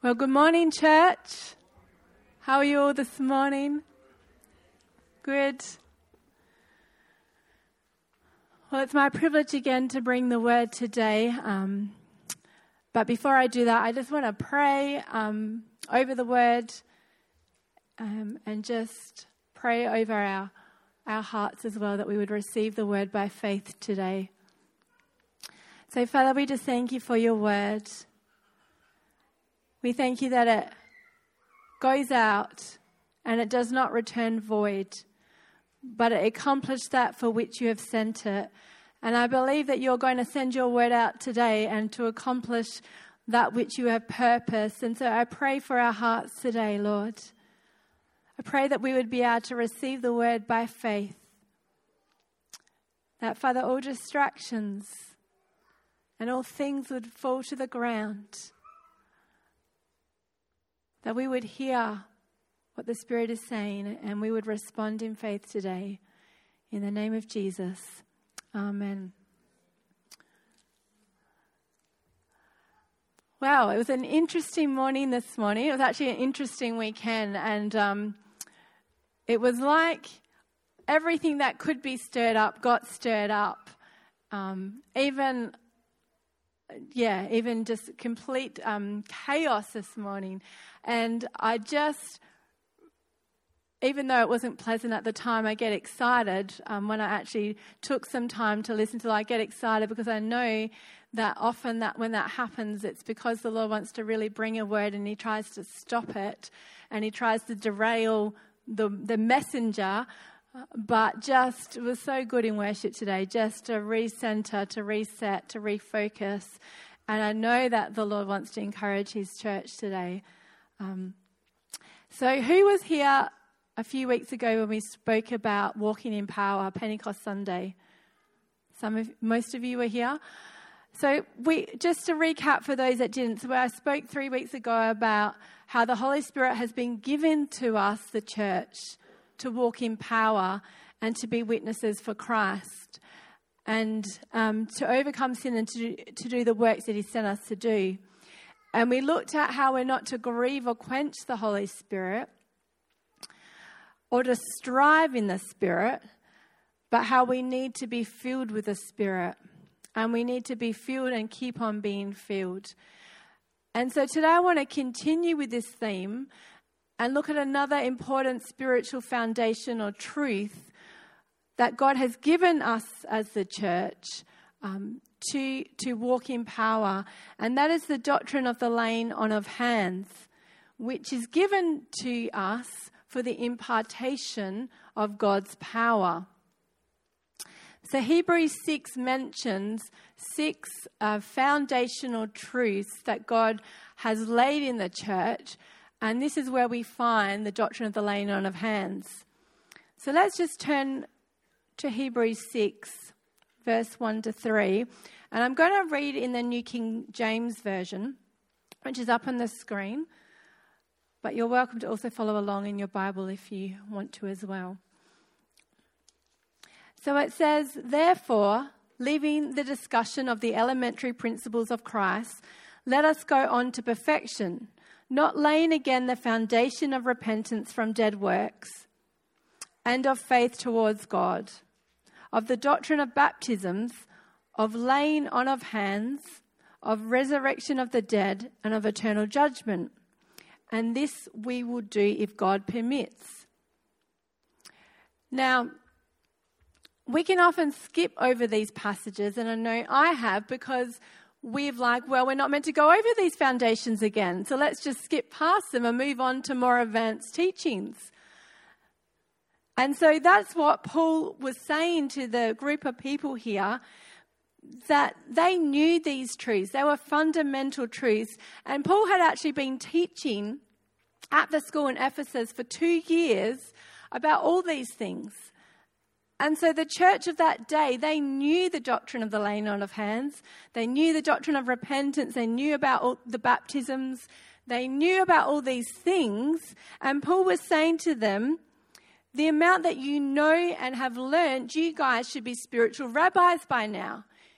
Well, good morning, church. How are you all this morning? Good. Well, it's my privilege again to bring the word today. But before I do that, I just want to pray over the word and just pray over our hearts as well, that we would receive the word by faith today. So, Father, we just thank you for your word. We thank you that it goes out and it does not return void, but it accomplished that for which you have sent it. And I believe that you're going to send your word out today and to accomplish that which you have purposed. And so I pray for our hearts today, Lord. I pray that we would be able to receive the word by faith. That, Father, all distractions and all things would fall to the ground. That we would hear what the Spirit is saying and we would respond in faith today. In the name of Jesus. Amen. Wow, it was an interesting morning this morning. It was actually an interesting weekend. And it was like everything that could be stirred up got stirred up. Even just complete chaos this morning. And I just, even though it wasn't pleasant at the time, I get excited when I actually took some time to listen to it. I get excited because I know that often that when that happens, it's because the Lord wants to really bring a word and he tries to stop it and he tries to derail the messenger. But just, it was so good in worship today, just to recenter, to reset, to refocus. And I know that the Lord wants to encourage his church today. So who was here a few weeks ago when we spoke about walking in power, Pentecost Sunday? Most of you were here. So just to recap for those that didn't, so I spoke 3 weeks ago about how the Holy Spirit has been given to us, the church, to walk in power and to be witnesses for Christ and to overcome sin and to do the works that he sent us to do. And we looked at how we're not to grieve or quench the Holy Spirit or to strive in the Spirit, but how we need to be filled with the Spirit. And we need to be filled and keep on being filled. And so today I want to continue with this theme and look at another important spiritual foundation or truth that God has given us as the church to walk in power. And that is the doctrine of the laying on of hands, which is given to us for the impartation of God's power. So Hebrews 6 mentions 6 foundational truths that God has laid in the church. And this is where we find the doctrine of the laying on of hands. So let's just turn to Hebrews 6, verse 1 to 3. And I'm going to read in the New King James Version, which is up on the screen. But you're welcome to also follow along in your Bible if you want to as well. So it says, therefore, leaving the discussion of the elementary principles of Christ, let us go on to perfection, not laying again the foundation of repentance from dead works and of faith towards God, of the doctrine of baptisms, of laying on of hands, of resurrection of the dead, and of eternal judgment. And this we will do if God permits. Now, we can often skip over these passages, and I know I have, because we're not meant to go over these foundations again. So let's just skip past them and move on to more advanced teachings. And so that's what Paul was saying to the group of people here, that they knew these truths. They were fundamental truths. And Paul had actually been teaching at the school in Ephesus for 2 years about all these things. And so the church of that day, they knew the doctrine of the laying on of hands. They knew the doctrine of repentance. They knew about all the baptisms. They knew about all these things. And Paul was saying to them, the amount that you know and have learned, you guys should be spiritual rabbis by now.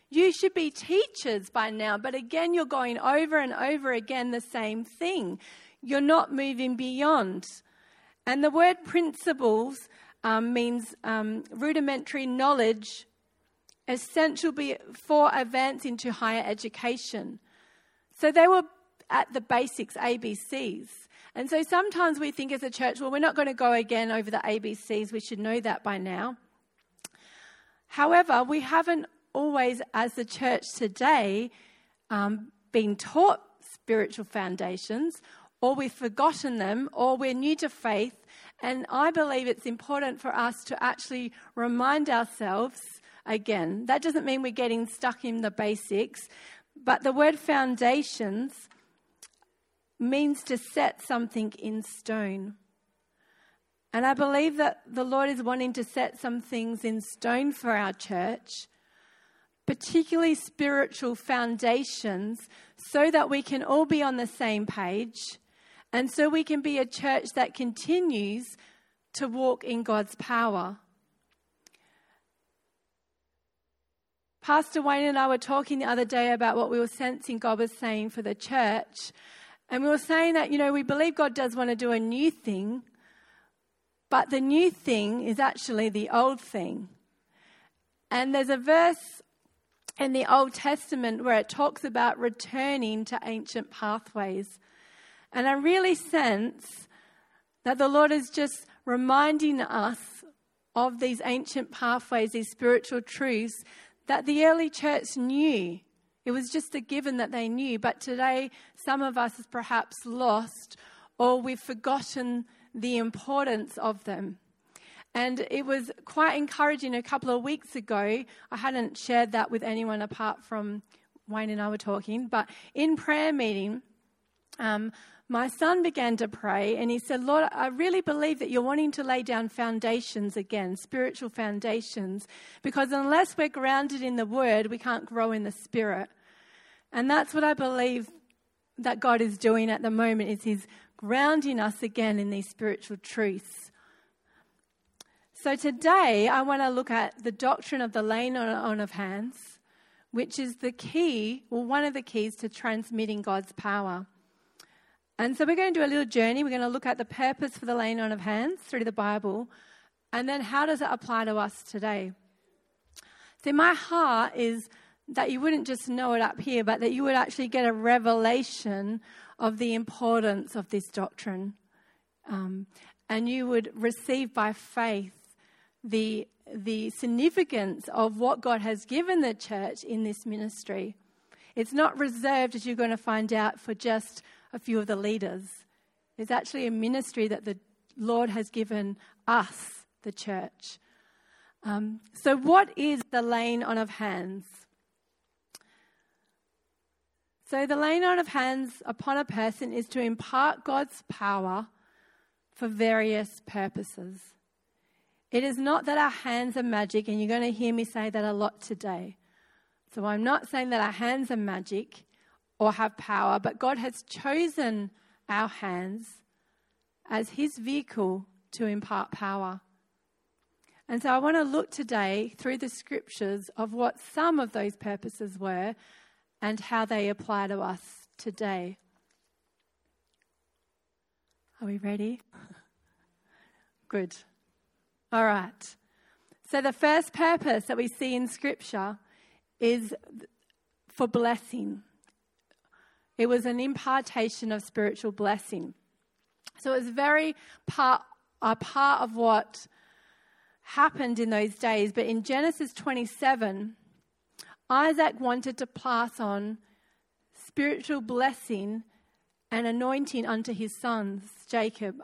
You should be teachers by now, but again, you're going over and over again the same thing. You're not moving beyond. And the word principles means rudimentary knowledge, essential for advancing to higher education. So they were at the basics, ABCs. And so sometimes we think as a church, well, we're not going to go again over the ABCs. We should know that by now. However, we haven't always, as the church today, been taught spiritual foundations, or we've forgotten them, or we're new to faith. And I believe it's important for us to actually remind ourselves again. That doesn't mean we're getting stuck in the basics, but the word foundations means to set something in stone. And I believe that the Lord is wanting to set some things in stone for our church, particularly spiritual foundations, so that we can all be on the same page, and so we can be a church that continues to walk in God's power. Pastor Wayne and I were talking the other day about what we were sensing God was saying for the church. And we were saying that, we believe God does want to do a new thing, but the new thing is actually the old thing. And there's a verse in the Old Testament where it talks about returning to ancient pathways. And I really sense that the Lord is just reminding us of these ancient pathways, these spiritual truths that the early church knew. It was just a given that they knew. But today, some of us is perhaps lost, or we've forgotten the importance of them. And it was quite encouraging a couple of weeks ago. I hadn't shared that with anyone apart from Wayne and I were talking. But in prayer meeting, my son began to pray, and he said, Lord, I really believe that you're wanting to lay down foundations again, spiritual foundations, because unless we're grounded in the Word, we can't grow in the Spirit. And that's what I believe that God is doing at the moment, is He's grounding us again in these spiritual truths. So today, I want to look at the doctrine of the laying on of hands, which is the key, or one of the keys to transmitting God's power. And so we're going to do a little journey. We're going to look at the purpose for the laying on of hands through the Bible, and then how does it apply to us today? So my heart is that you wouldn't just know it up here, but that you would actually get a revelation of the importance of this doctrine. And you would receive by faith the significance of what God has given the church in this ministry. It's not reserved, as you're going to find out, for just a few of the leaders. It's actually a ministry that the Lord has given us, the church. So what is the laying on of hands? So the laying on of hands upon a person is to impart God's power for various purposes. It is not that our hands are magic, and you're going to hear me say that a lot today. So I'm not saying that our hands are magic or have power, but God has chosen our hands as His vehicle to impart power. And so I want to look today through the scriptures of what some of those purposes were and how they apply to us today. Are we ready? Good. All right. So the first purpose that we see in Scripture is for blessing. It was an impartation of spiritual blessing. So it was a part of what happened in those days. But in Genesis 27, Isaac wanted to pass on spiritual blessing and anointing unto his son Jacob.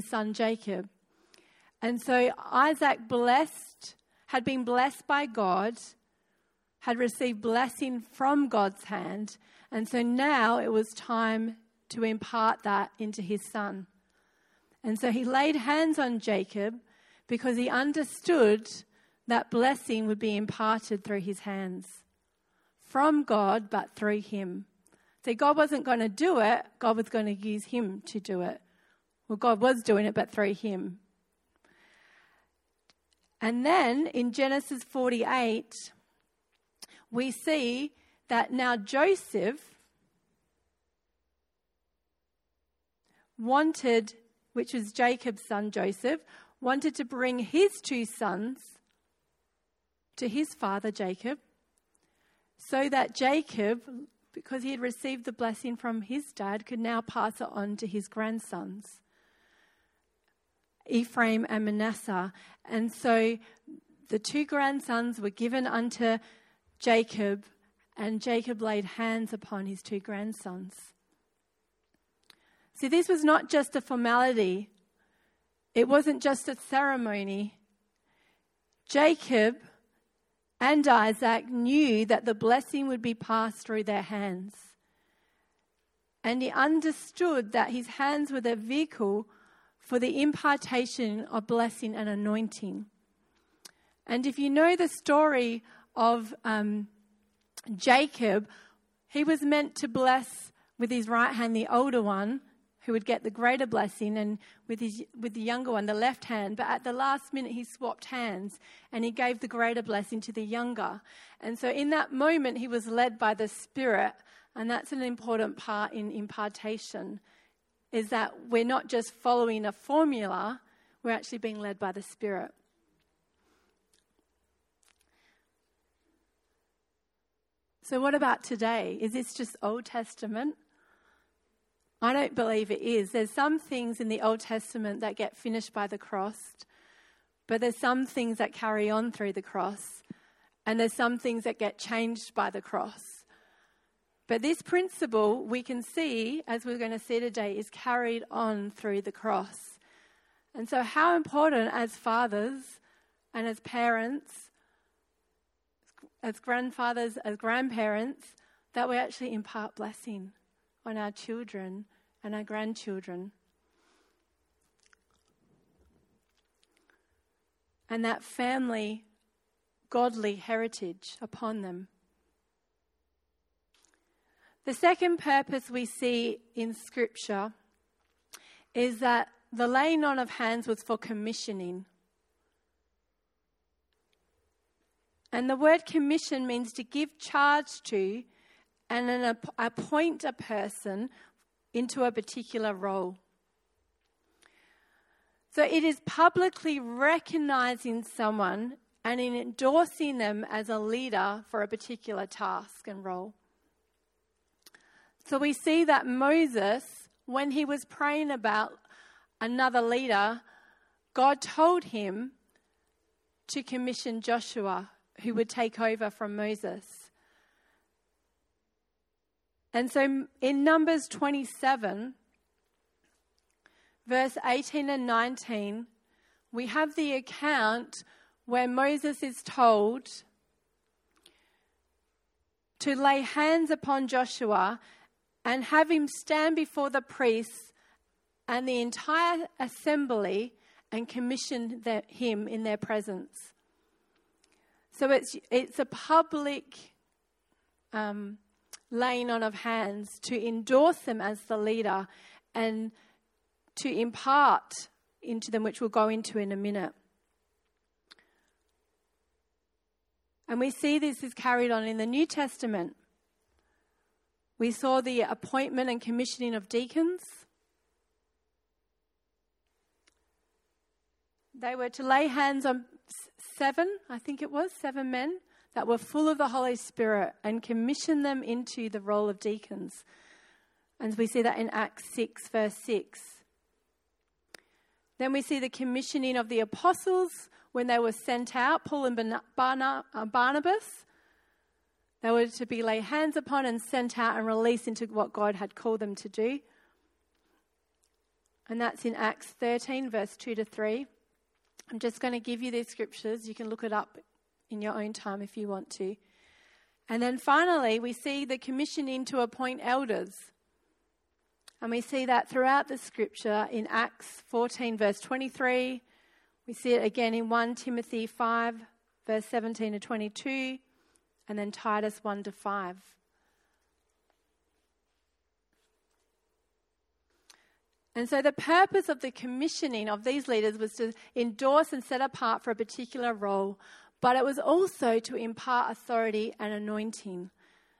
And so Isaac had been blessed by God, had received blessing from God's hand, and so now it was time to impart that into his son. And so he laid hands on Jacob because he understood that blessing would be imparted through his hands. From God, but through him. So God wasn't going to do it, God was going to use him to do it. Well, God was doing it, but through him. And then in Genesis 48, we see that now Joseph wanted, which was Jacob's son Joseph, wanted to bring his 2 sons to his father Jacob, so that Jacob, because he had received the blessing from his dad, could now pass it on to his grandsons, Ephraim and Manasseh. And so the 2 grandsons were given unto Jacob, and Jacob laid hands upon his 2 grandsons. See, this was not just a formality. It wasn't just a ceremony. Jacob and Isaac knew that the blessing would be passed through their hands. And he understood that his hands were the vehicle for the impartation of blessing and anointing. And if you know the story of Jacob, he was meant to bless with his right hand the older one, who would get the greater blessing, and with the younger one, the left hand. But at the last minute, he swapped hands, and he gave the greater blessing to the younger. And so in that moment, he was led by the Spirit, and that's an important part in impartation, is that we're not just following a formula, we're actually being led by the Spirit. So what about today? Is this just Old Testament? I don't believe it is. There's some things in the Old Testament that get finished by the cross, but there's some things that carry on through the cross, and there's some things that get changed by the cross. But this principle, we can see, as we're going to see today, is carried on through the cross. And so how important as fathers and as parents, as grandfathers, as grandparents, that we actually impart blessing on our children and our grandchildren. And that family, godly heritage upon them. The second purpose we see in Scripture is that the laying on of hands was for commissioning. And the word commission means to give charge to and appoint a person into a particular role. So it is publicly recognizing someone and in endorsing them as a leader for a particular task and role. So we see that Moses, when he was praying about another leader, God told him to commission Joshua, who would take over from Moses. And so in Numbers 27, verse 18 and 19, we have the account where Moses is told to lay hands upon Joshua and have him stand before the priests and the entire assembly and commission him in their presence. So it's a public laying on of hands to endorse them as the leader and to impart into them, which we'll go into in a minute. And we see this is carried on in the New Testament. We saw the appointment and commissioning of deacons. They were to lay hands on 7 men that were full of the Holy Spirit and commission them into the role of deacons. And we see that in Acts 6, verse 6. Then we see the commissioning of the apostles when they were sent out, Paul and Barnabas. They were to be laid hands upon and sent out and released into what God had called them to do. And that's in Acts 13, verse 2 to 3. I'm just going to give you these scriptures. You can look it up in your own time if you want to. And then finally, we see the commissioning to appoint elders. And we see that throughout the scripture in Acts 14, verse 23. We see it again in 1 Timothy 5, verse 17 to 22. And then Titus 1 to 5. And so the purpose of the commissioning of these leaders was to endorse and set apart for a particular role but it was also to impart authority and anointing.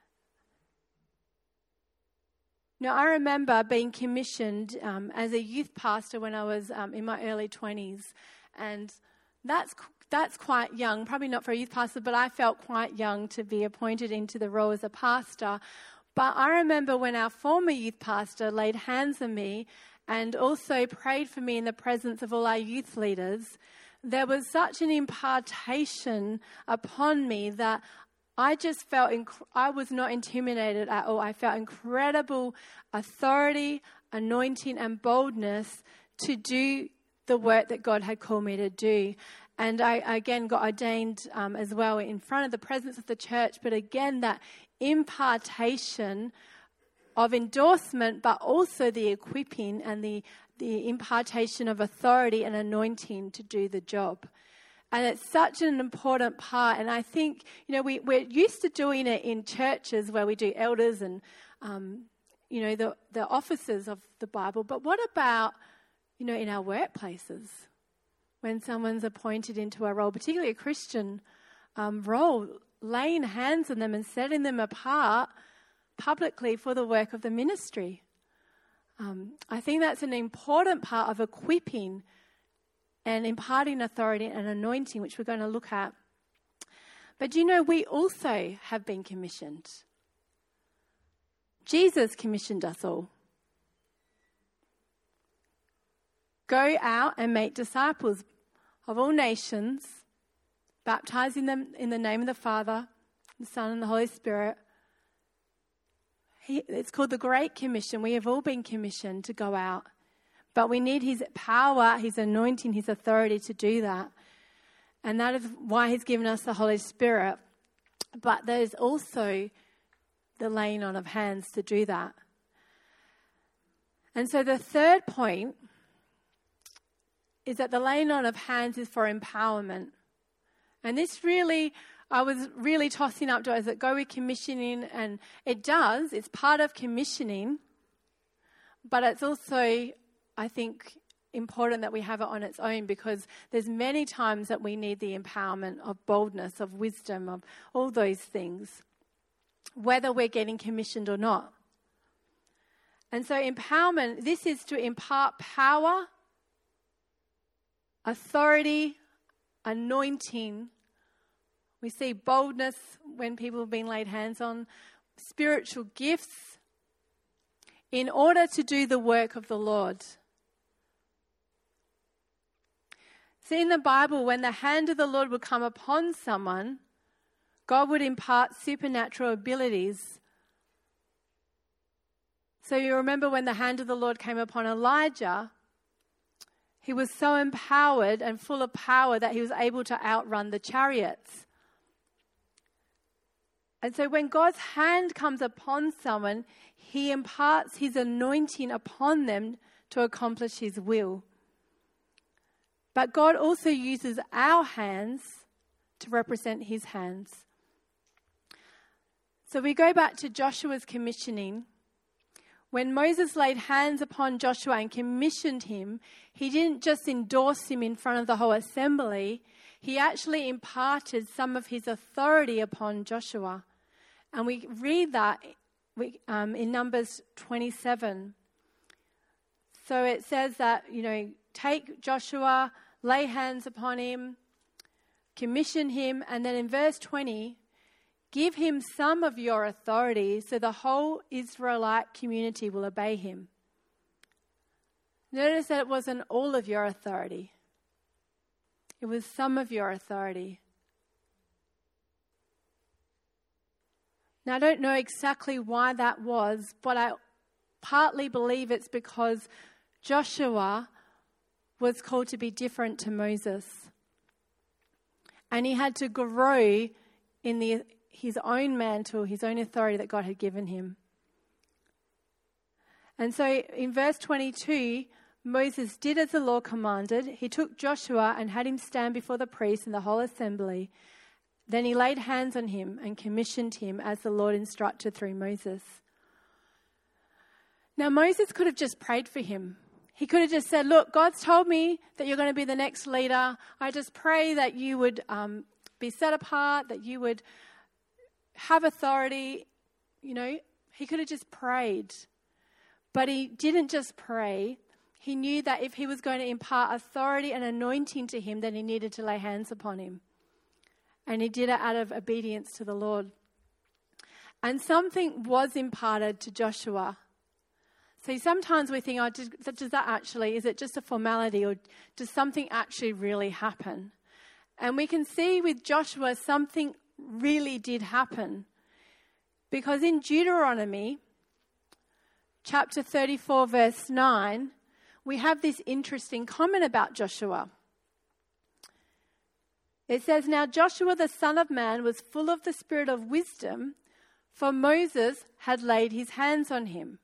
Now, I remember being commissioned as a youth pastor when I was in my early 20s, and that's quite young, probably not for a youth pastor, but I felt quite young to be appointed into the role as a pastor. But I remember when our former youth pastor laid hands on me and also prayed for me in the presence of all our youth leaders, there was such an impartation upon me that I just felt, I was not intimidated at all. I felt incredible authority, anointing, and boldness to do the work that God had called me to do. And I again got ordained as well in front of the presence of the church. But again, that impartation of endorsement, but also the equipping and the impartation of authority and anointing to do the job. And it's such an important part. And I think, we're used to doing it in churches where we do elders and, the officers of the Bible. But what about, in our workplaces? When someone's appointed into a role, particularly a Christian role, laying hands on them and setting them apart publicly for the work of the ministry. I think that's an important part of equipping and imparting authority and anointing, which we're going to look at. But we also have been commissioned. Jesus commissioned us all. Go out and make disciples of all nations, baptizing them in the name of the Father, the Son, and the Holy Spirit. It's called the Great Commission. We have all been commissioned to go out. But we need his power, his anointing, his authority to do that. And that is why he's given us the Holy Spirit. But there's also the laying on of hands to do that. And so the third point is that the laying on of hands is for empowerment. And this really, I was really tossing up, does it go with commissioning? And it does. It's part of commissioning. But it's also, I think, important that we have it on its own, because there's many times that we need the empowerment of boldness, of wisdom, of all those things, whether we're getting commissioned or not. And so empowerment, this is to impart power, authority, anointing. We see boldness when people have been laid hands on, spiritual gifts, in order to do the work of the Lord. See, in the Bible, when the hand of the Lord would come upon someone, God would impart supernatural abilities. So you remember when the hand of the Lord came upon Elijah, he was so empowered and full of power that he was able to outrun the chariots. And so when God's hand comes upon someone, he imparts his anointing upon them to accomplish his will. But God also uses our hands to represent his hands. So we go back to Joshua's commissioning. When Moses laid hands upon Joshua and commissioned him, he didn't just endorse him in front of the whole assembly. He actually imparted some of his authority upon Joshua. And we read that in Numbers 27. So it says that, take Joshua, lay hands upon him, commission him, and then in verse 20, give him some of your authority so the whole Israelite community will obey him. Notice that it wasn't all of your authority. It was some of your authority. Now, I don't know exactly why that was, but I partly believe it's because Joshua was called to be different to Moses. And he had to grow in his own mantle, his own authority that God had given him. And so in verse 22, Moses did as the Lord commanded. He took Joshua and had him stand before the priests and the whole assembly. Then he laid hands on him and commissioned him as the Lord instructed through Moses. Now, Moses could have just prayed for him. He could have just said, look, God's told me that you're going to be the next leader. I just pray that you would be set apart, that you would have authority. You know, he could have just prayed. But he didn't just pray. He knew that if he was going to impart authority and anointing to him, then he needed to lay hands upon him. And he did it out of obedience to the Lord. And something was imparted to Joshua. See, sometimes we think, does that actually, is it just a formality, or does something actually really happen? And we can see with Joshua, something really did happen. Because in Deuteronomy, chapter 34, verse 9, we have this interesting comment about Joshua. It says, "Now Joshua the son of man was full of the spirit of wisdom, for Moses had laid his hands on him."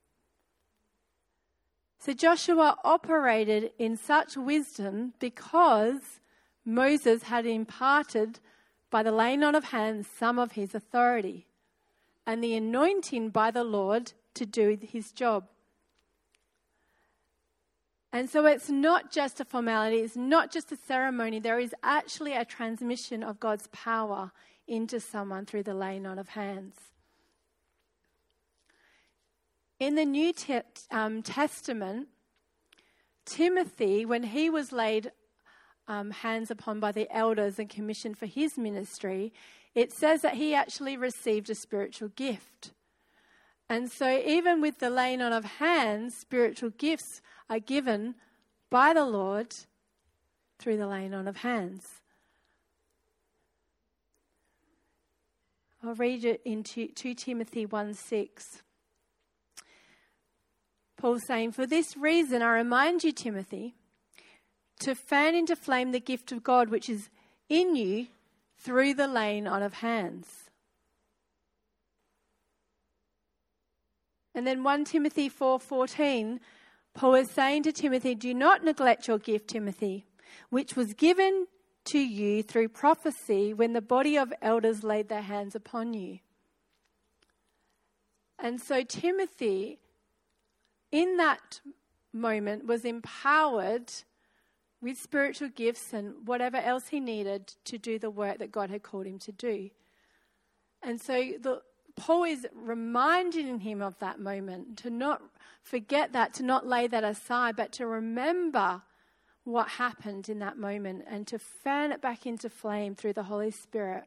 So Joshua operated in such wisdom because Moses had imparted by the laying on of hands some of his authority and the anointing by the Lord to do his job. And so it's not just a formality, it's not just a ceremony. There is actually a transmission of God's power into someone through the laying on of hands. In the New Testament, Timothy, when he was laid hands upon by the elders and commissioned for his ministry, it says that he actually received a spiritual gift. And so even with the laying on of hands, spiritual gifts are given by the Lord through the laying on of hands. I'll read it in 2 Timothy 1:6. Paul's saying, "For this reason I remind you, Timothy, to fan into flame the gift of God which is in you through the laying on of hands." And then 1 Timothy 4:14, Paul is saying to Timothy, "Do not neglect your gift, Timothy, which was given to you through prophecy when the body of elders laid their hands upon you." And so Timothy, in that moment, was empowered with spiritual gifts and whatever else he needed to do the work that God had called him to do. And so Paul is reminding him of that moment, to not forget that, to not lay that aside, but to remember what happened in that moment and to fan it back into flame through the Holy Spirit.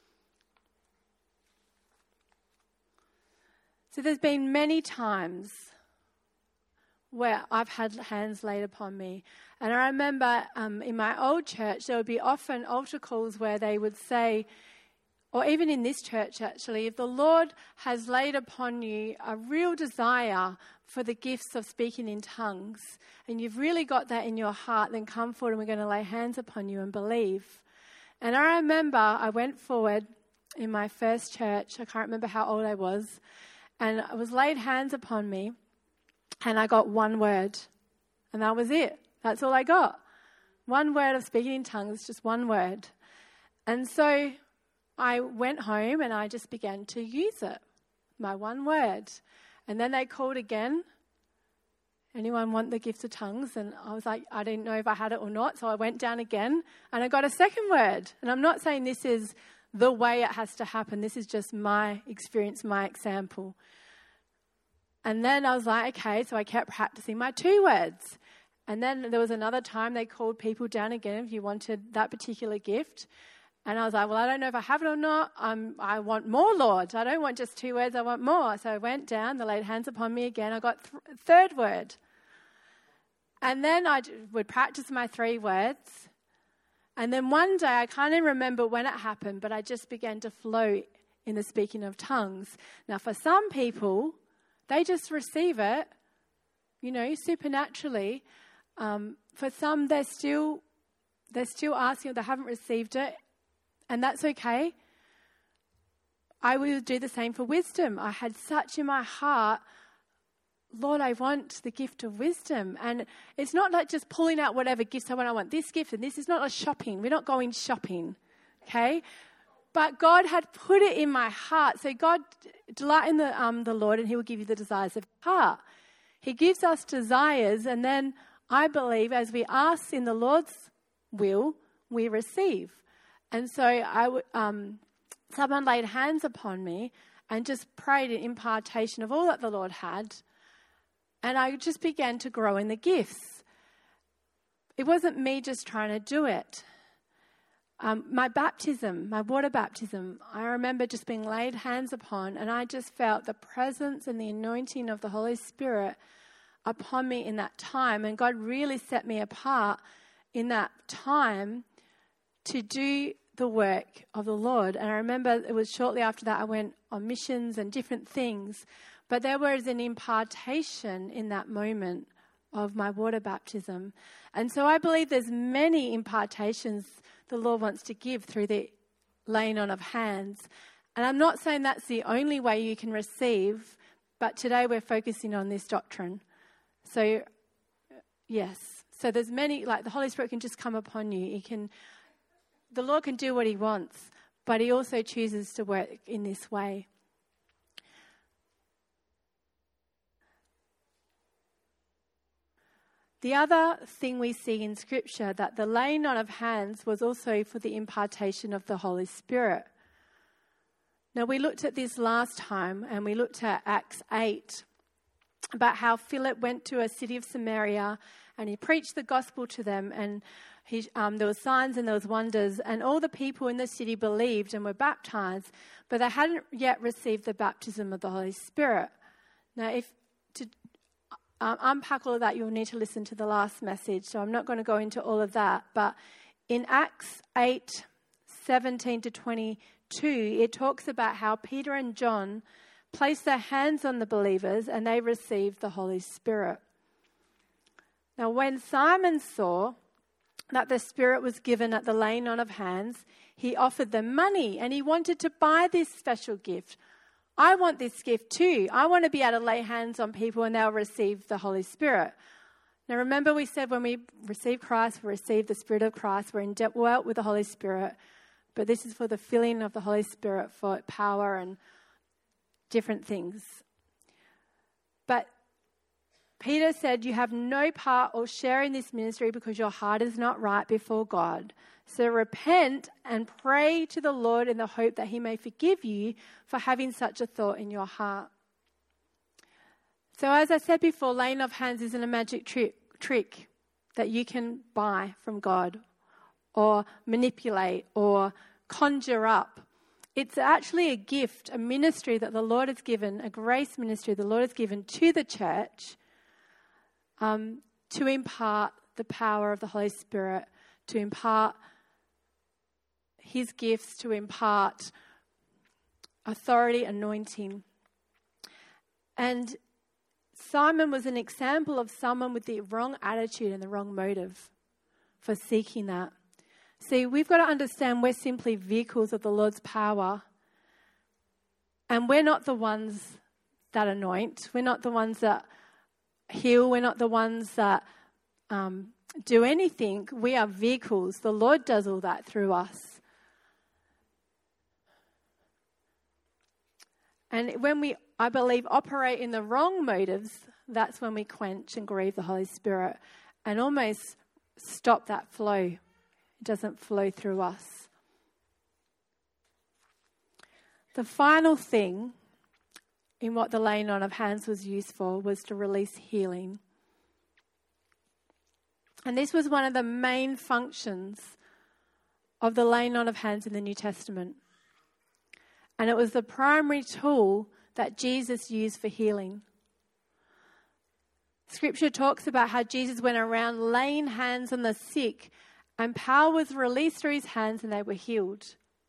So there's been many times where I've had hands laid upon me. And I remember in my old church, there would be often altar calls where they would say, or even in this church actually, if the Lord has laid upon you a real desire for the gifts of speaking in tongues, and you've really got that in your heart, then come forward and we're going to lay hands upon you and believe. And I remember I went forward in my first church, I can't remember how old I was, and it was laid hands upon me, and I got one word, and that was it. That's all I got. One word of speaking in tongues, just one word. And so I went home and I just began to use it, my one word. And then they called again, "Anyone want the gift of tongues?" And I was like, I didn't know if I had it or not. So I went down again and I got a second word. And I'm not saying this is the way it has to happen. This is just my experience, my example. And then I was like, okay, so I kept practicing my 2 words. And then there was another time they called people down again if you wanted that particular gift. And I was like, well, I don't know if I have it or not. I want more, Lord. I don't want just 2 words. I want more. So I went down. They laid hands upon me again. I got third word. And then I would practice my 3 words. And then one day, I can't even remember when it happened, but I just began to flow in the speaking of tongues. Now, for some people, they just receive it, supernaturally. For some, they're still asking, they haven't received it. And that's okay. I will do the same for wisdom. I had such in my heart, Lord, I want the gift of wisdom. And it's not like just pulling out whatever gifts I want. I want this gift and this. Is not like shopping. We're not going shopping, okay? But God had put it in my heart. So God, delight in the Lord, and he will give you the desires of your heart. He gives us desires, and then I believe as we ask in the Lord's will, we receive. And so someone laid hands upon me and just prayed an impartation of all that the Lord had. And I just began to grow in the gifts. It wasn't me just trying to do it. My baptism, my water baptism, I remember just being laid hands upon, and I just felt the presence and the anointing of the Holy Spirit upon me in that time. And God really set me apart in that time to do the work of the Lord. And I remember it was shortly after that I went on missions and different things. But there was an impartation in that moment of my water baptism. And so I believe there's many impartations the Lord wants to give through the laying on of hands. And I'm not saying that's the only way you can receive, but today we're focusing on this doctrine. So, yes. So there's many, like the Holy Spirit can just come upon you. The Lord can do what he wants, but he also chooses to work in this way. The other thing we see in Scripture, that the laying on of hands was also for the impartation of the Holy Spirit. Now, we looked at this last time, and we looked at Acts 8, about how Philip went to a city of Samaria, and he preached the gospel to them, and there were signs and there was wonders, and all the people in the city believed and were baptized, but they hadn't yet received the baptism of the Holy Spirit. Now, to unpack all of that, you'll need to listen to the last message, so I'm not going to go into all of that. But in Acts 8:17 to 22, it talks about how Peter and John placed their hands on the believers and they received the Holy Spirit. Now, when Simon saw that the Spirit was given at the laying on of hands, he offered them money and he wanted to buy this special gift. I want this gift too. I want to be able to lay hands on people and they'll receive the Holy Spirit. Now remember, we said when we receive Christ, we receive the Spirit of Christ. We're indwelt with the Holy Spirit. But this is for the filling of the Holy Spirit for power and different things. But Peter said, you have no part or share in this ministry because your heart is not right before God. So repent and pray to the Lord in the hope that he may forgive you for having such a thought in your heart. So as I said before, laying of hands isn't a magic trick that you can buy from God or manipulate or conjure up. It's actually a gift, a ministry that the Lord has given, a grace ministry the Lord has given to the church to impart the power of the Holy Spirit, to impart his gifts, to impart authority, anointing. And Simon was an example of someone with the wrong attitude and the wrong motive for seeking that. See, we've got to understand we're simply vehicles of the Lord's power. And we're not the ones that anoint. We're not the ones that heal. We're not the ones that do anything. We are vehicles. The Lord does all that through us. And when we, I believe, operate in the wrong motives, that's when we quench and grieve the Holy Spirit and almost stop that flow. It doesn't flow through us. The final thing in what the laying on of hands was used for was to release healing. And this was one of the main functions of the laying on of hands in the New Testament. And it was the primary tool that Jesus used for healing. Scripture talks about how Jesus went around laying hands on the sick and power was released through his hands and they were healed.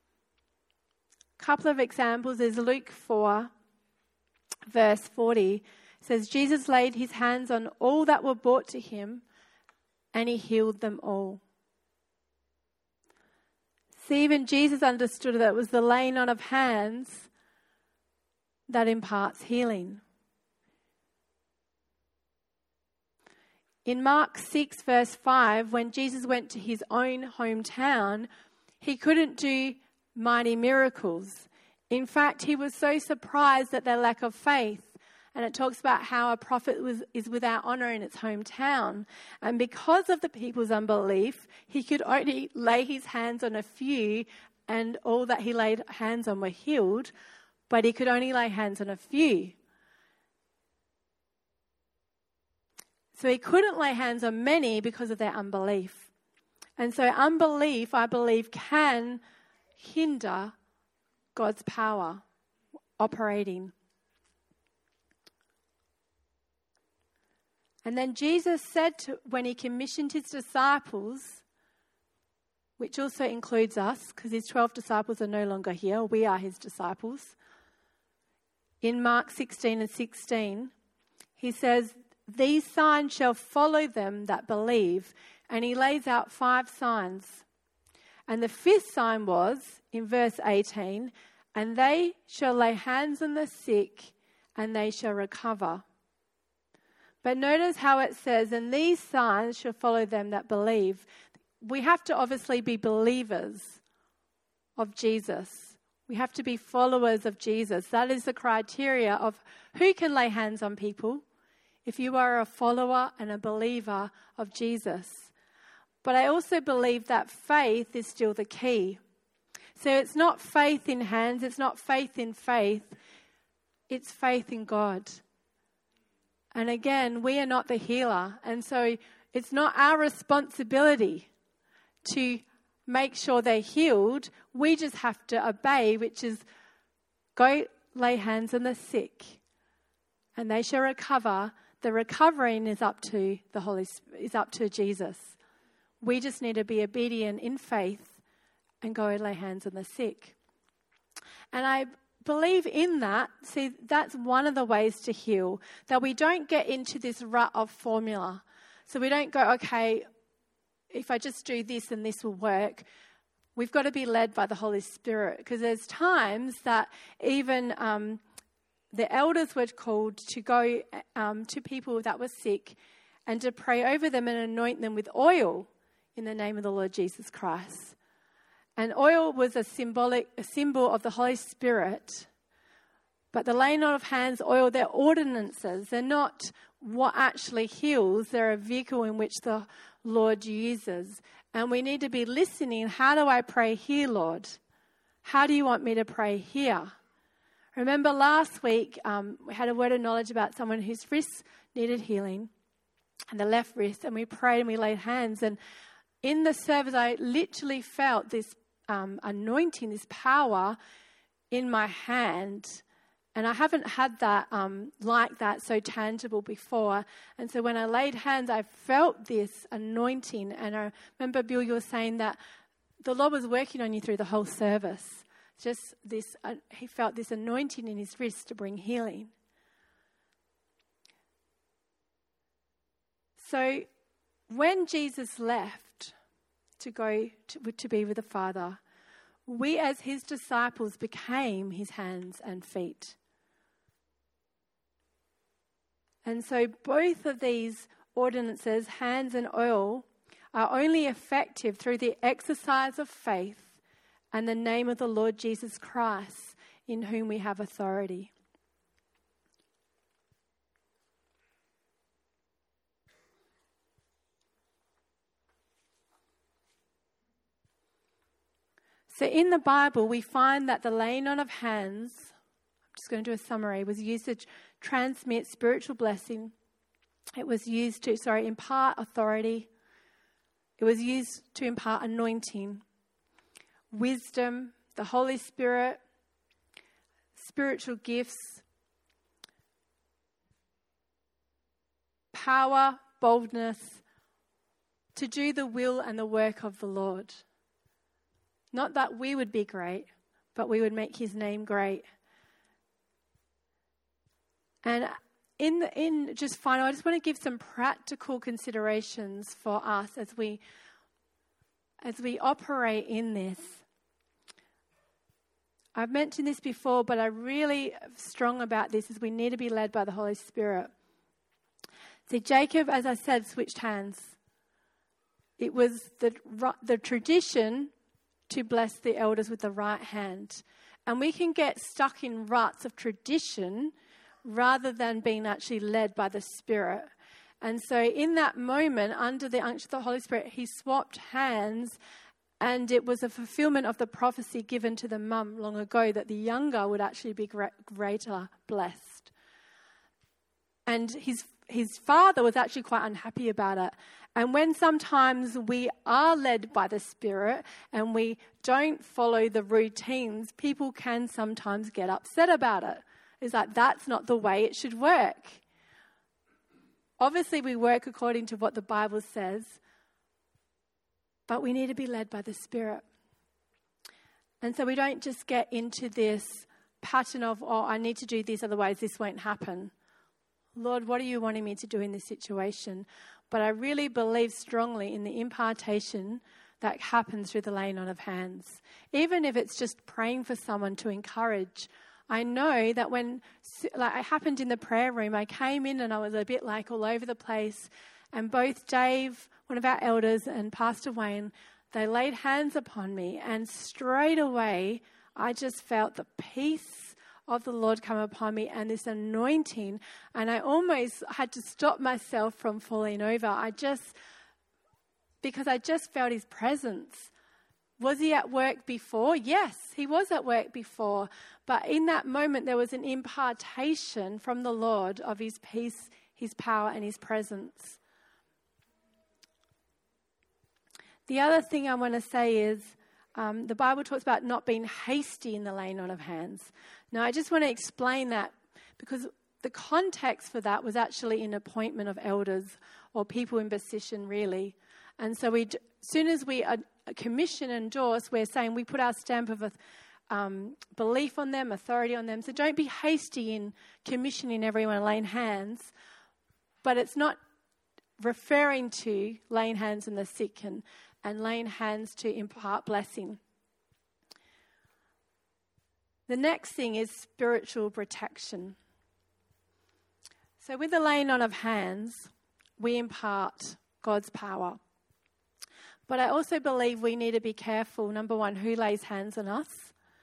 A couple of examples is Luke 4, verse 40. It says, Jesus laid his hands on all that were brought to him and he healed them all. See, even Jesus understood that it was the laying on of hands that imparts healing. In Mark 6, verse 5, when Jesus went to his own hometown, he couldn't do mighty miracles. In fact, he was so surprised at their lack of faith. And it talks about how a prophet is without honor in its hometown. And because of the people's unbelief, he could only lay his hands on a few, and all that he laid hands on were healed, but he could only lay hands on a few. So he couldn't lay hands on many because of their unbelief. And so unbelief, I believe, can hinder God's power operating. And then Jesus said when he commissioned his disciples, which also includes us, because his 12 disciples are no longer here, we are his disciples. In Mark 16:16, he says, "These signs shall follow them that believe." And he lays out 5 signs. And the 5th sign was, in verse 18, "And they shall lay hands on the sick, and they shall recover." But notice how it says, "And these signs shall follow them that believe." We have to obviously be believers of Jesus. We have to be followers of Jesus. That is the criteria of who can lay hands on people if you are a follower and a believer of Jesus. But I also believe that faith is still the key. So it's not faith in hands, it's not faith in faith, it's faith in God. And again, we are not the healer, and so it's not our responsibility to make sure they're healed. We just have to obey, which is go lay hands on the sick, and they shall recover. The recovering is up to is up to Jesus. We just need to be obedient in faith and go and lay hands on the sick. And I believe in that. See, that's one of the ways to heal, that we don't get into this rut of formula. So we don't go, okay, if I just do this and this will work. We've got to be led by the Holy Spirit, because there's times that even the elders were called to go to people that were sick and to pray over them and anoint them with oil in the name of the Lord Jesus Christ. And oil was a symbol of the Holy Spirit. But the laying on of hands, oil, they're ordinances. They're not what actually heals. They're a vehicle in which the Lord uses. And we need to be listening. How do I pray here, Lord? How do you want me to pray here? Remember last week, we had a word of knowledge about someone whose wrist needed healing, and the left wrist, and we prayed and we laid hands. And in the service, I literally felt this anointing, this power in my hand. And I haven't had that like that so tangible before. And so when I laid hands, I felt this anointing. And I remember, Bill, you were saying that the Lord was working on you through the whole service. Just this, he felt this anointing in his wrist to bring healing. So when Jesus left to go to be with the Father, we as his disciples became his hands and feet. And so both of these ordinances, hands and oil, are only effective through the exercise of faith and the name of the Lord Jesus Christ, in whom we have authority. So in the Bible, we find that the laying on of hands, I'm just going to do a summary, was used to transmit spiritual blessing. It was used to, impart authority. It was used to impart anointing, wisdom, the Holy Spirit, spiritual gifts, power, boldness, to do the will and the work of the Lord. Not that we would be great, but we would make his name great. And in just final, I just want to give some practical considerations for us as we operate in this. I've mentioned this before, but I'm really strong about this, is we need to be led by the Holy Spirit. See, Jacob, as I said, switched hands. It was the tradition to bless the elders with the right hand. And we can get stuck in ruts of tradition rather than being actually led by the Spirit. And so in that moment, under the unction of the Holy Spirit, he swapped hands, and it was a fulfillment of the prophecy given to the mum long ago that the younger would actually be greater blessed. And his father was actually quite unhappy about it. And when sometimes we are led by the Spirit and we don't follow the routines, people can sometimes get upset about it. It's like, that's not the way it should work. Obviously, we work according to what the Bible says, but we need to be led by the Spirit. And so we don't just get into this pattern of, oh, I need to do this, otherwise this won't happen. Lord, what are you wanting me to do in this situation? But I really believe strongly in the impartation that happens through the laying on of hands. Even if it's just praying for someone to encourage. I know that when, like it happened in the prayer room, I came in and I was a bit like all over the place. And both Dave, one of our elders, and Pastor Wayne, they laid hands upon me. And straight away, I just felt the peace of the Lord come upon me and this anointing. And I almost had to stop myself from falling over. Because I just felt his presence. Was he at work before? Yes, he was at work before. But in that moment, there was an impartation from the Lord of his peace, his power, and his presence. The other thing I want to say is the Bible talks about not being hasty in the laying on of hands. Now, I just want to explain that because the context for that was actually an appointment of elders or people in position, really. And so as soon as we commission and endorse, we're saying we put our stamp of belief on them, authority on them. So don't be hasty in commissioning everyone and laying hands. But it's not referring to laying hands on the sick and laying hands to impart blessing. The next thing is spiritual protection. So with the laying on of hands, we impart God's power. But I also believe we need to be careful, number one, who lays hands on us.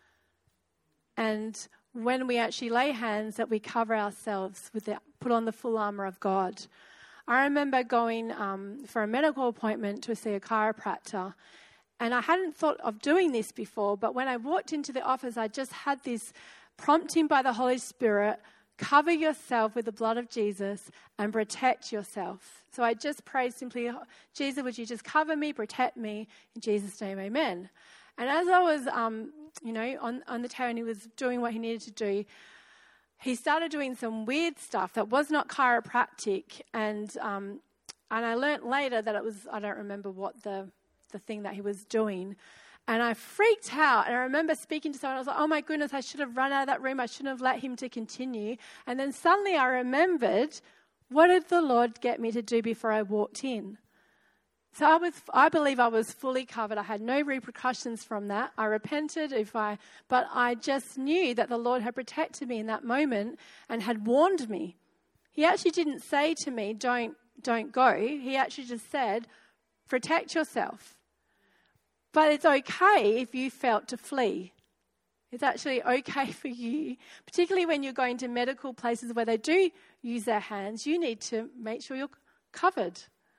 And when we actually lay hands, that we cover ourselves put on the full armor of God. I remember going for a medical appointment to see a chiropractor. And I hadn't thought of doing this before, but when I walked into the office, I just had this prompting by the Holy Spirit, cover yourself with the blood of Jesus and protect yourself. So I just prayed simply, Jesus, would you just cover me, protect me, in Jesus' name, amen. And as I was, on the chair and he was doing what he needed to do, he started doing some weird stuff that was not chiropractic. And I learnt later that it was, I don't remember what the thing that he was doing. And I freaked out. And I remember speaking to someone. I was like, oh my goodness, I should have run out of that room. I shouldn't have let him to continue. And then suddenly I remembered, what did the Lord get me to do before I walked in? So I believe I was fully covered. I had no repercussions from that. I repented but I just knew that the Lord had protected me in that moment and had warned me. He actually didn't say to me, don't go. He actually just said, protect yourself. But it's okay if you felt to flee. It's actually okay for you, particularly when you're going to medical places where they do use their hands, you need to make sure you're covered.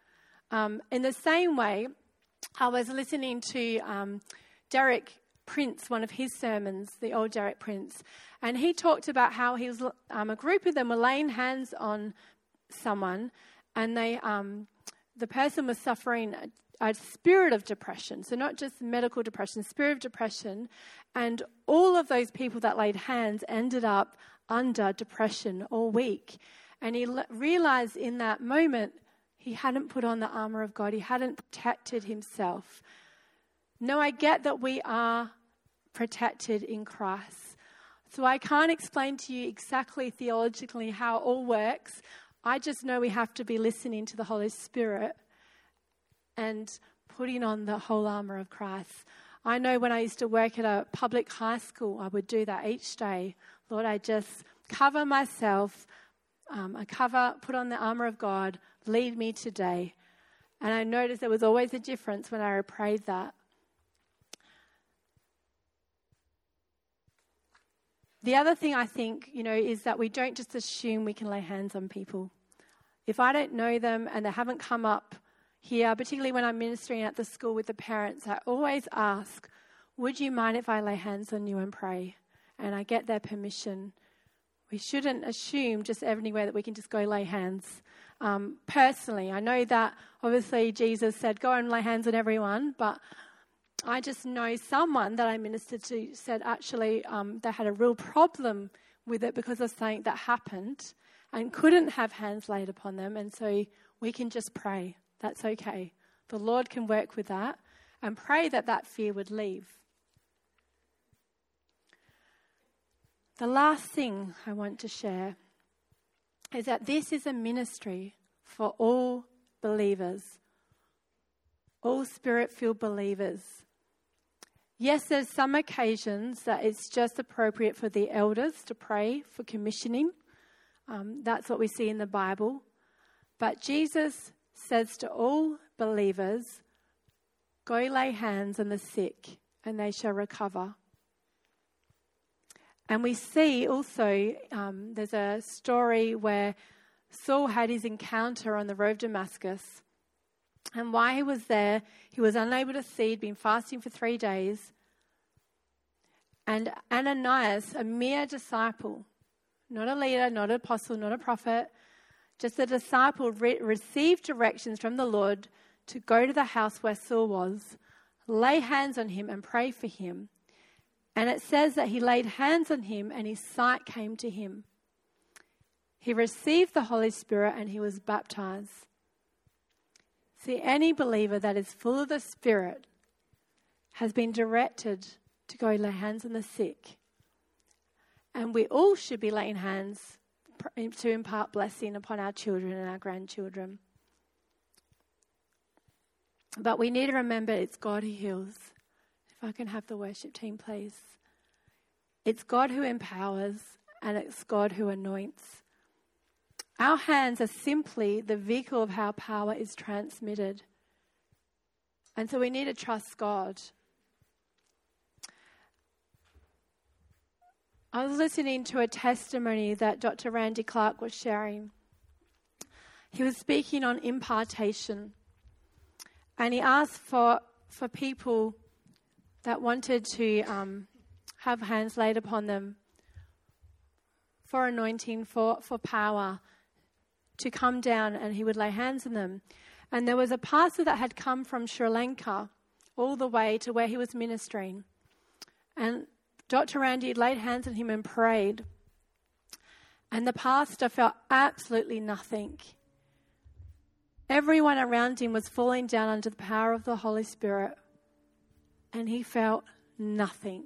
In the same way, I was listening to Derek Prince, one of his sermons, the old Derek Prince, and he talked about how he was a group of them were laying hands on someone, and the person was suffering a spirit of depression. So not just medical depression, spirit of depression. And all of those people that laid hands ended up under depression all week. And he realized in that moment, he hadn't put on the armor of God. He hadn't protected himself. No, I get that we are protected in Christ. So I can't explain to you exactly theologically how it all works. I just know we have to be listening to the Holy Spirit and putting on the whole armor of Christ. I know when I used to work at a public high school, I would do that each day. Lord, I just cover myself. Put on the armor of God. Lead me today. And I noticed there was always a difference when I prayed that. The other thing I think, is that we don't just assume we can lay hands on people. If I don't know them and they haven't come up here, particularly when I'm ministering at the school with the parents, I always ask, would you mind if I lay hands on you and pray? And I get their permission. We shouldn't assume just anywhere that we can just go lay hands. Personally, I know that obviously Jesus said, go and lay hands on everyone, but I just know someone that I ministered to said actually they had a real problem with it because of something that happened and couldn't have hands laid upon them. And so we can just pray. That's okay. The Lord can work with that and pray that fear would leave. The last thing I want to share is that this is a ministry for all believers, all Spirit-filled believers. Yes, there's some occasions that it's just appropriate for the elders to pray for commissioning. That's what we see in the Bible. But Jesus says to all believers, go lay hands on the sick and they shall recover. And we see also, there's a story where Saul had his encounter on the road to Damascus. And while he was there, he was unable to see. He'd been fasting for 3 days. And Ananias, a mere disciple, not a leader, not an apostle, not a prophet, just a disciple, received directions from the Lord to go to the house where Saul was, lay hands on him and pray for him. And it says that he laid hands on him and his sight came to him. He received the Holy Spirit and he was baptized. See, any believer that is full of the Spirit has been directed to go lay hands on the sick. And we all should be laying hands to impart blessing upon our children and our grandchildren. But we need to remember it's God who heals. If I can have the worship team, please. It's God who empowers and it's God who anoints. Our hands are simply the vehicle of how power is transmitted. And so we need to trust God. I was listening to a testimony that Dr. Randy Clark was sharing. He was speaking on impartation. And he asked for people that wanted to have hands laid upon them for anointing, for power, to come down and he would lay hands on them. And there was a pastor that had come from Sri Lanka all the way to where he was ministering. And Dr. Randy had laid hands on him and prayed. And the pastor felt absolutely nothing. Everyone around him was falling down under the power of the Holy Spirit. And he felt nothing.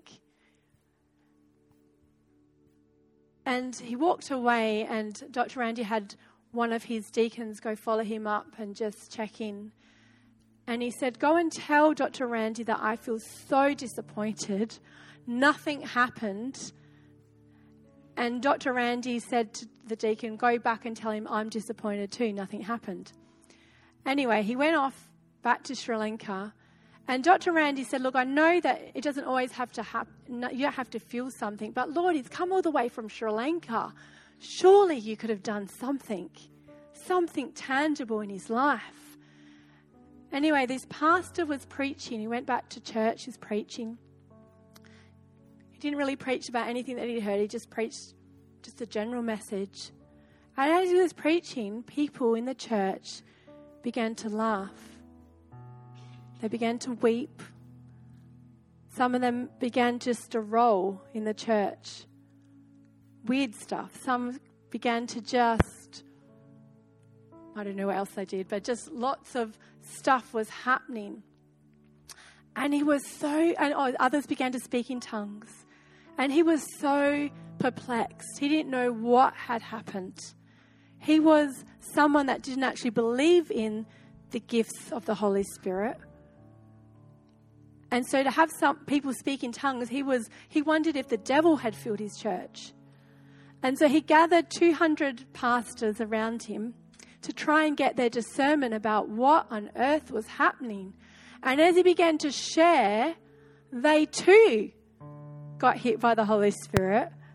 And he walked away and Dr. Randy had one of his deacons go follow him up and just check in. And he said, go and tell Dr. Randy that I feel so disappointed. Nothing happened. And Dr. Randy said to the deacon, go back and tell him I'm disappointed too. Nothing happened. Anyway, he went off back to Sri Lanka. And Dr. Randy said, look, I know that it doesn't always have to happen. You don't have to feel something. But Lord, he's come all the way from Sri Lanka. Surely you could have done something tangible in his life. Anyway, this pastor was preaching. He went back to church. He's preaching. He didn't really preach about anything that he'd heard. He just preached just a general message. And as he was preaching, people in the church began to laugh. They began to weep. Some of them began just to roll in the church. Weird stuff. Some began to just, I don't know what else they did, but just lots of stuff was happening. And he was others began to speak in tongues. And he was so perplexed. He didn't know what had happened. He was someone that didn't actually believe in the gifts of the Holy Spirit. And so to have some people speak in tongues, he wondered if the devil had filled his church. And so he gathered 200 pastors around him to try and get their discernment about what on earth was happening. And as he began to share, they too got hit by the Holy Spirit.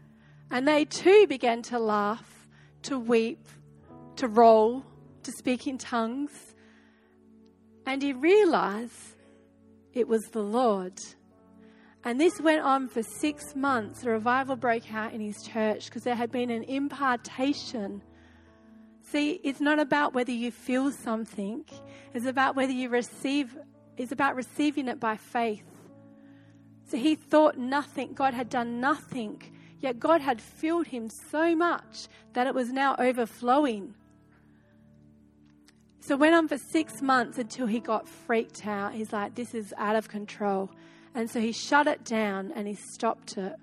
And they too began to laugh, to weep, to roll, to speak in tongues. And he realized it was the Lord. And this went on for 6 months. A revival broke out in his church because there had been an impartation. See, it's not about whether you feel something. It's about whether you receive. It's about receiving it by faith. So he thought nothing. God had done nothing. Yet God had filled him so much that it was now overflowing. So it went on for 6 months until he got freaked out. He's like, this is out of control. And so he shut it down and he stopped it.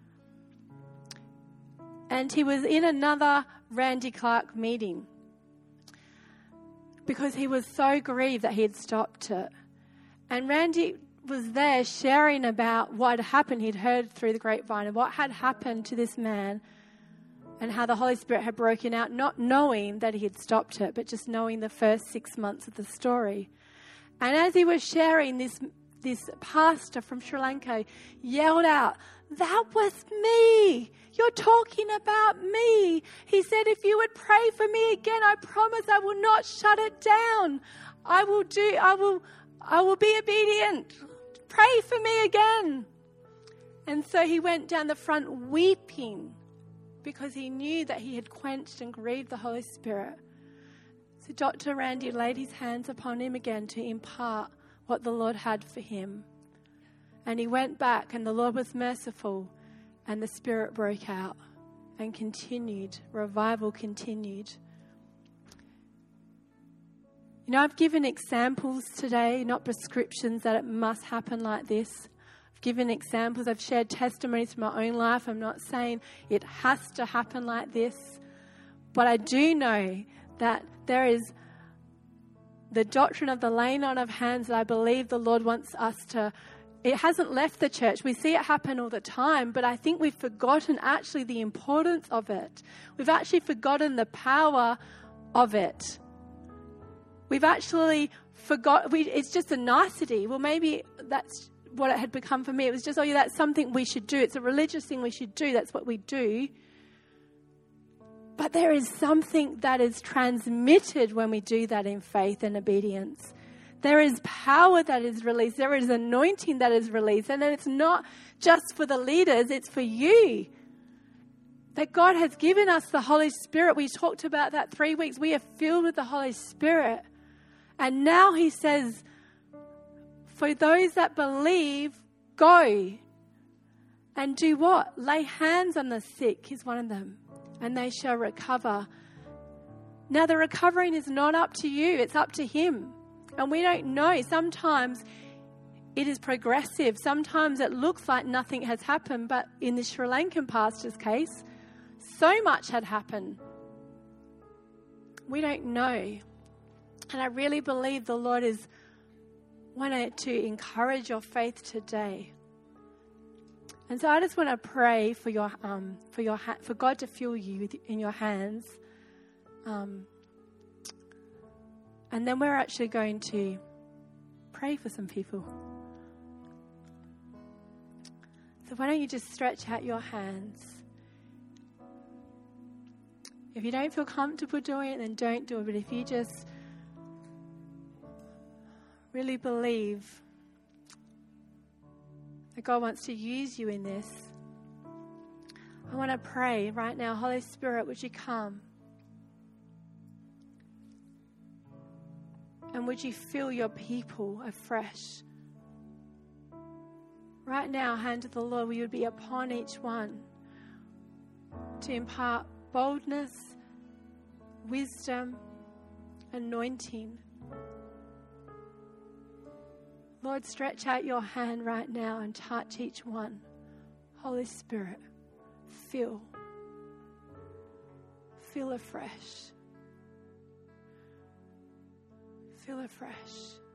And he was in another Randy Clark meeting because he was so grieved that he had stopped it. And Randy was there sharing about what had happened. He'd heard through the grapevine of what had happened to this man and how the Holy Spirit had broken out, not knowing that he had stopped it, but just knowing the first 6 months of the story. And as he was sharing, this pastor from Sri Lanka yelled out, "That was me. You're talking about me." He said, "If you would pray for me again, I promise I will not shut it down. I will be obedient. Pray for me again." And so he went down the front weeping because he knew that he had quenched and grieved the Holy Spirit. So Dr. Randy laid his hands upon him again to impart what the Lord had for him. And he went back, and the Lord was merciful, and the Spirit broke out and continued. Revival continued. You know, I've given examples today, not prescriptions that it must happen like this. I've given examples. I've shared testimonies from my own life. I'm not saying it has to happen like this. But I do know that there is the doctrine of the laying on of hands that I believe the Lord wants us to. It hasn't left the church. We see it happen all the time, but I think we've forgotten actually the importance of it. We've actually forgotten the power of it. We've actually it's just a nicety. Well, maybe that's what it had become for me. It was just, that's something we should do. It's a religious thing we should do. That's what we do. But there is something that is transmitted when we do that in faith and obedience. There is power that is released. There is anointing that is released. And it's not just for the leaders, it's for you. That God has given us the Holy Spirit. We talked about that 3 weeks. We are filled with the Holy Spirit. And now he says, for those that believe, go. And do what? Lay hands on the sick is one of them. And they shall recover. Now the recovering is not up to you. It's up to him. And we don't know. Sometimes it is progressive. Sometimes it looks like nothing has happened. But in the Sri Lankan pastor's case, so much had happened. We don't know. And I really believe the Lord is wanting to encourage your faith today. And so I just want to pray for for God to fill you in your hands. And then we're actually going to pray for some people. So why don't you just stretch out your hands? If you don't feel comfortable doing it, then don't do it. But if you just really believe that God wants to use you in this, I want to pray right now. Holy Spirit, would you come? And would you fill your people afresh? Right now, hand of the Lord, we would be upon each one to impart boldness, wisdom, anointing. Lord, stretch out your hand right now and touch each one. Holy Spirit, fill afresh. Feel afresh.